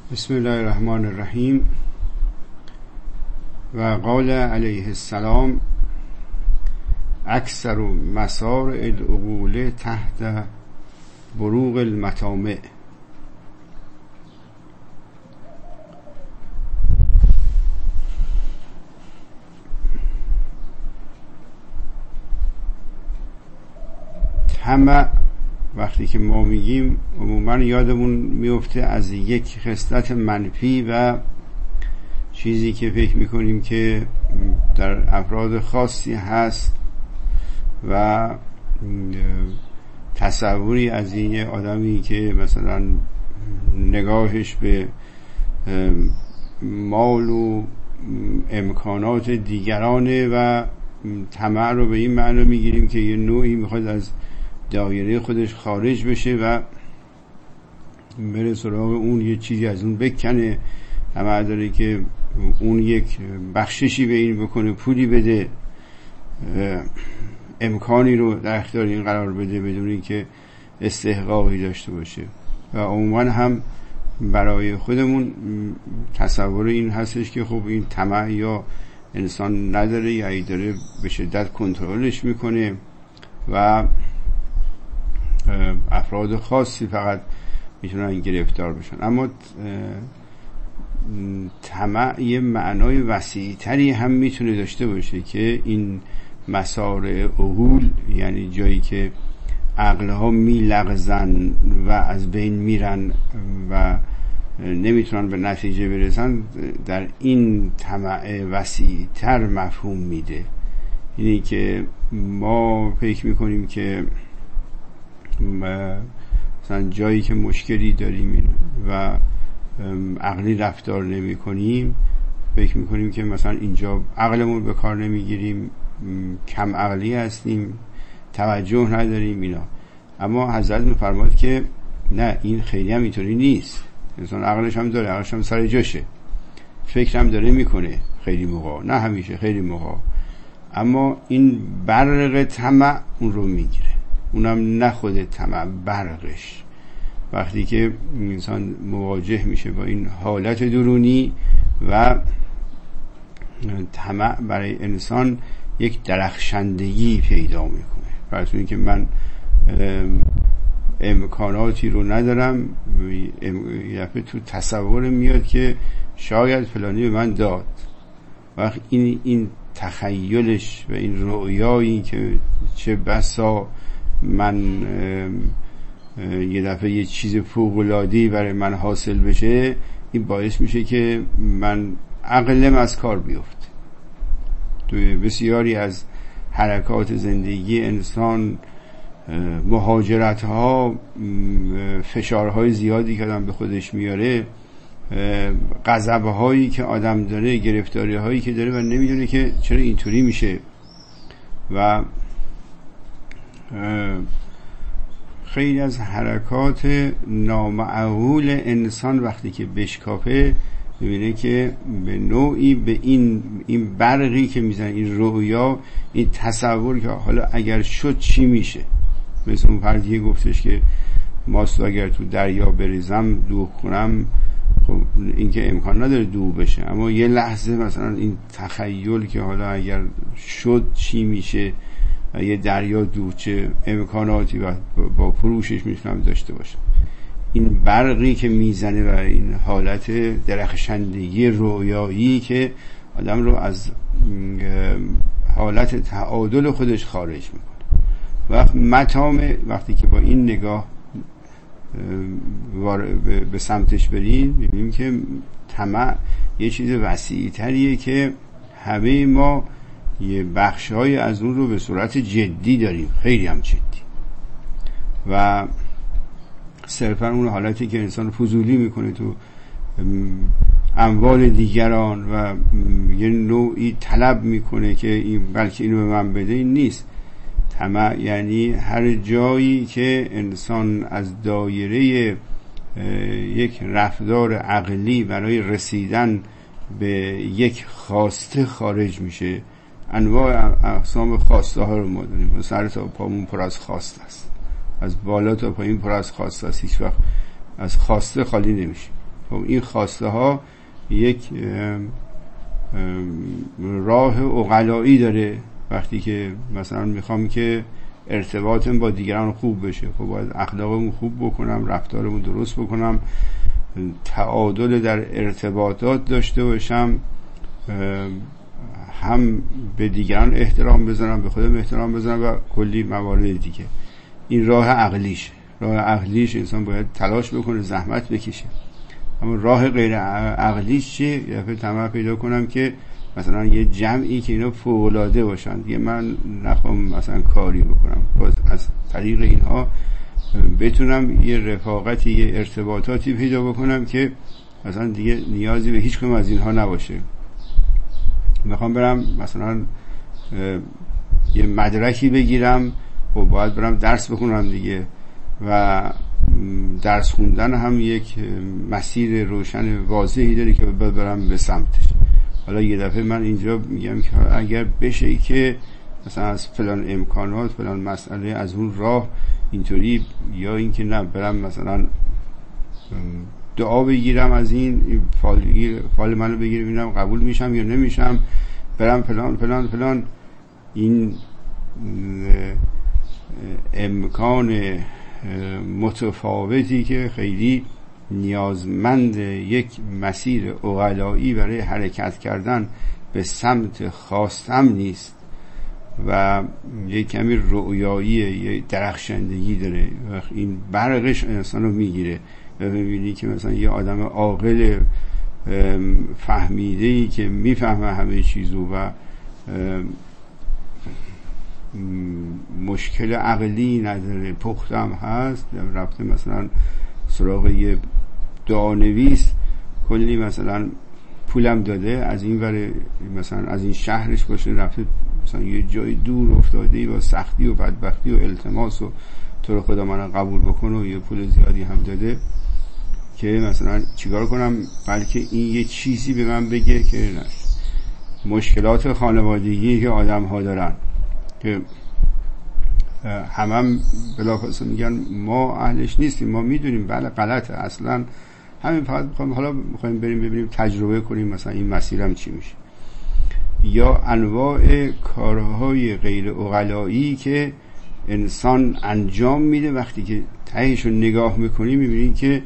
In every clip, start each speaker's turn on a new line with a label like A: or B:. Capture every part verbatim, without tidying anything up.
A: بسم الله الرحمن الرحیم. و قال علیه السلام: اکثر مسار العقول تحت بروق المطامع. طمع وقتی که ما میگیم عموما یادمون میفته از یک خصلت منفی و چیزی که فکر میکنیم که در افراد خاصی هست و تصوری از این آدمی که مثلا نگاهش به مال و امکانات دیگرانه و طمع رو به این معنی میگیریم که یه نوعی میخواد از دایره خودش خارج بشه و بره سراغ اون، یه چیزی از اون بکنه. طمع داره که اون یک بخششی به این بکنه، پولی بده، امکانی رو در اختیار این قرار بده بدون اینکه استحقاقی داشته باشه. و عموما هم برای خودمون تصور این هستش که خب این طمع یا انسان نداره یا ای داره به شدت کنترلش میکنه و افراد خاصی فقط میتونن گرفتار بشن. اما طمع یه معنای وسیع‌تری هم میتونه داشته باشه که این مسار عقول، یعنی جایی که عقلها میلغزن و از بین میرن و نمیتونن به نتیجه برسن، در این طمع وسیع‌تر مفهوم میده. اینی که ما فکر میکنیم که مثلا جایی که مشکلی داریم و عقلی رفتار نمی کنیم، فکر میکنیم که مثلا اینجا عقلمون به کار نمیگیریم، کم عقلی هستیم، توجه نداریم اینا. اما حضرت میفرماد که نه، این خیلی هم اینطوری نیست. انسان عقلش هم داره، عقلش هم سر جاشه، فکر هم داره میکنه خیلی موقع، نه همیشه، خیلی موقع. اما این برق طمع اون رو میگیره، اونم نه خود طمع، برقش. وقتی که انسان مواجه میشه با این حالت درونی و طمع برای انسان یک درخشندگی پیدا میکنه. فرض کنید که من امکاناتی رو ندارم، یه دفعه تو تصور میاد که شاید فلانی به من داد. وقت این این تخیلش و این رؤیایی که چه بسا من یه دفعه یه چیز فوق‌العاده‌ای برای من حاصل بشه، این باعث میشه که من عقلم از کار بیفته. توی بسیاری از حرکات زندگی انسان، مهاجرت ها، فشارهای زیادی که آدم به خودش میاره، غضب هایی که آدم داره، گرفتاری هایی که داره و نمیدونه که چرا اینطوری میشه. و خیلی از حرکات نامعقول انسان وقتی که بشکافه، ببینه که به نوعی به این این برقی که میزنه، این رؤیا، این تصور که حالا اگر شد چی میشه. مثل اون پردیه گفتش که ماست اگر تو دریا بریزم دو کنم، خب این که امکان نداره دو بشه، اما یه لحظه مثلا این تخیل که حالا اگر شد چی میشه و یه دریا دو، چه امکاناتی و با فروشش میتونم داشته باشم. این برقی که میزنه و این حالت درخشندگی رویایی که آدم رو از حالت تعادل خودش خارج میکنه. وقت مطامع، وقتی که با این نگاه به سمتش بریم، ببینیم که طمع یه چیز وسیع تریه که همه ما یه بخش‌های از اون رو به صورت جدی داریم، خیلی هم جدی، و صرفا اون حالتی که انسان فضولی میکنه تو اموال دیگران و یه نوعی طلب میکنه که این بلکه اینو به من بده، این نیست. طمع یعنی هر جایی که انسان از دایره یک رفتار عقلی برای رسیدن به یک خواسته خارج میشه. انواع اقسام خواسته ها رو ما داریم، سر تا پامون پر از خواسته است، از بالا تا پایین پر از خواسته است، هیچ وقت از خواسته خالی نمیشه. خب این خواسته ها یک راه عقلایی داره. وقتی که مثلا میخوام که ارتباطم با دیگران خوب بشه، خب باید اخلاقمون خوب بکنم، رفتارمون درست بکنم، تعادل در ارتباطات داشته باشم، هم به دیگران احترام بذارم، به خودم احترام بذارم و کلی موارد دیگه. این راه عقلیش. راه عقلیش انسان باید تلاش بکنه، زحمت بکشه. اما راه غیر عقلیش چیه؟ یه دفعه طمع پیدا کنم که مثلا یه جمعی که اینا فوق‌العاده باشن دیگه من نخوام مثلا کاری بکنم، باز از طریق اینها بتونم یه رفاقتی، یه ارتباطاتی پیدا بکنم که مثلا دیگه نیازی به هیچ کدوم از اینها نباشه. میخوام برم مثلا یه مدرکی بگیرم و باید برم درس بخونم دیگه، و درس خوندن هم یک مسیر روشن واضحی داره که باید برم به سمتش. حالا یه دفعه من اینجا میگم که اگر بشه که مثلا از فلان امکانات، فلان مسئله از اون راه اینطوری، یا اینکه نه برم مثلا دعا بگیرم از این فال, فال منو بگیرم ببینم قبول میشم یا نمیشم، برم فلان فلان فلان. این امکان متفاوتی که خیلی نیازمند یک مسیر عقلایی برای حرکت کردن به سمت خواستم نیست و یک کمی رؤیایی، یک درخشندگی داره. این برقش انسان رو میگیره و ببینی که مثلا یه آدم عاقل فهمیده‌ای که میفهمه همه چیزو و مشکل عقلی نداره، پختم هست، رفته مثلا سراغ یه دعانویس، کلی مثلا پولم داده، از این ور مثلا از این شهرش باشه رفته مثلا یه جای دور افتاده با سختی و بدبختی و التماس و تو رو خدا من قبول بکن و یه پول زیادی هم داده که مثلا چیکار کنم بلکه این یه چیزی به من بگه که مشکلات خانوادگی که آدم ها دارن که همه هم بلافاصله میگن ما اهلش نیستیم، ما میدونیم بله غلطه، اصلا همین فقط میخوایم حالا میخوایم بریم ببینیم تجربه کنیم مثلا این مسیرم چی میشه. یا انواع کارهای غیر عقلایی که انسان انجام میده، وقتی که تهش رو نگاه میکنیم میبینیم که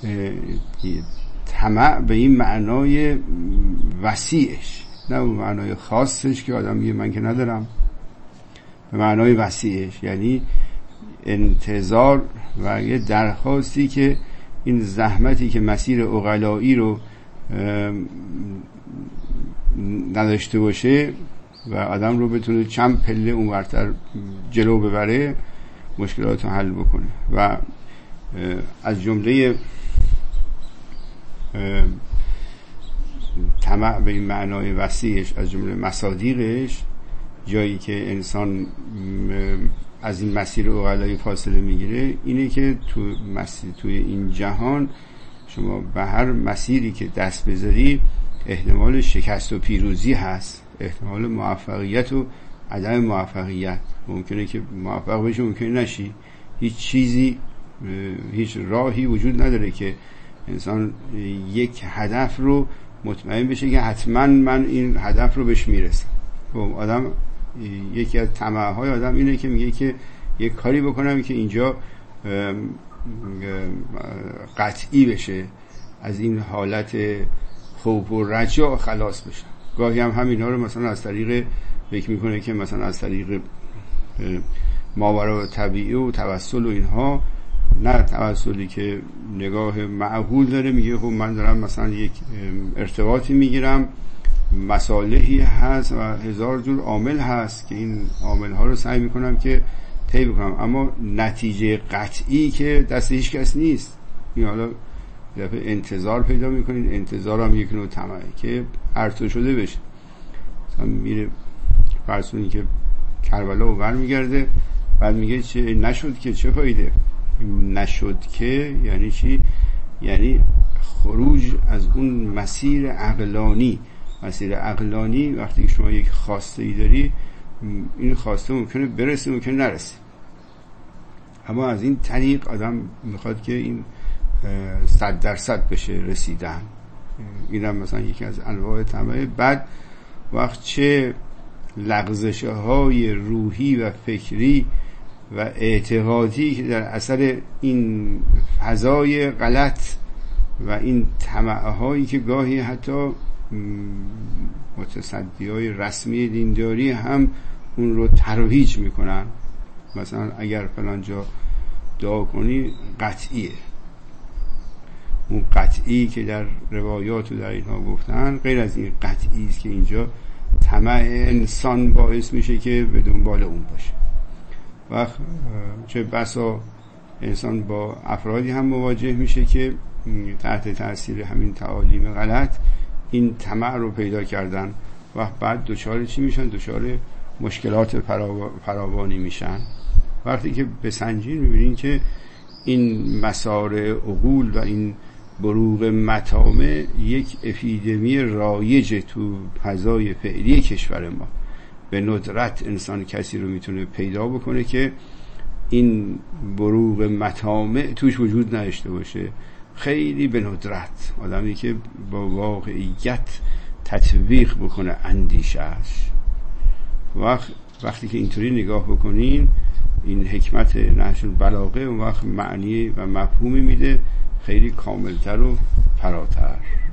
A: طمع به این معنای وسیعش، نه به معنای خاصش که آدم میگه من که ندارم، به معنای وسیعش، یعنی انتظار و یه درخواستی که این زحمتی که مسیر عقلایی رو نداشته باشه و آدم رو بتونه چند پله اونورتر جلو ببره، مشکلات رو حل بکنه. و از جمله طمع به این معنای وسیعش، از جمله مصادیقش، جایی که انسان از این مسیر عقلایی فاصله میگیره، اینه که تو مسیر توی این جهان شما به هر مسیری که دست بذاری احتمال شکست و پیروزی هست، احتمال موفقیت و عدم موفقیت، ممکنه که موفق بشی ممکنه نشی. هیچ چیزی، هیچ راهی وجود نداره که انسان یک هدف رو مطمئن بشه که حتما من این هدف رو بهش میرسم. خب آدم یکی از طمع‌های آدم اینه که میگه که یک کاری بکنم که اینجا قطعی بشه، از این حالت خوف و رجا خلاص بشه. گاهی هم همینا رو مثلا از طریق فکر میکنه که مثلا از طریق ماورا طبیعی و توسل و اینها، نه توسلی که نگاه معقول داره، میگه خب من دارم مثلا یک ارتباطی میگیرم، مصالحی هست و هزار جور عامل هست که این عامل ها رو سعی میکنم که طی بکنم، اما نتیجه قطعی که دست هیچ کس نیست. این حالا دفعه انتظار پیدا میکنین، انتظار هم یک نوع طمعه که ارتو شده بشه. مثلا میره فرسونی که کربلا و بر میگرده، بعد میگه چه نشد که چه فایده. نشد که یعنی چی؟ یعنی خروج از اون مسیر عقلانی. مسیر عقلانی وقتی شما یک خواسته ای داری، این خواسته ممکنه برسه ممکنه نرسه، اما از این طریق آدم میخواد که این صد درصد بشه رسیدن. این هم مثلا یکی از انواع طمع. بعد وقت چه لغزش های روحی و فکری و اعتقادی که در اثر این فضای غلط و این طمع هایی که گاهی حتی متصدی های رسمی دینداری هم اون رو ترویج میکنن. مثلا اگر فلان جا دعا کنی قطعیه، اون قطعی که در روایات و در اینها گفتن غیر از این قطعی است که اینجا طمع انسان باعث میشه که به دنبال اون باشه. وقت چه بسا انسان با افرادی هم مواجه میشه که تحت تاثیر همین تعالیم غلط این طمع رو پیدا کردن و بعد دچار چی میشن؟ دچار مشکلات فراوانی میشن. وقتی که بسنجین میبینین که این مسار عقول و این بروغ مطامع یک اپیدمی رایج تو فضای فعلی کشور ما. به ندرت انسان کسی رو میتونه پیدا بکنه که این بروغ مطامع توش وجود نداشته باشه. خیلی به ندرت آدمی که با واقعیت تطبیق بکنه اندیشهش. وقت وقتی که اینطوری نگاه بکنین این حکمت نهج البلاغه اون وقت معنی و مفهومی میده خیلی کاملتر و فراتر.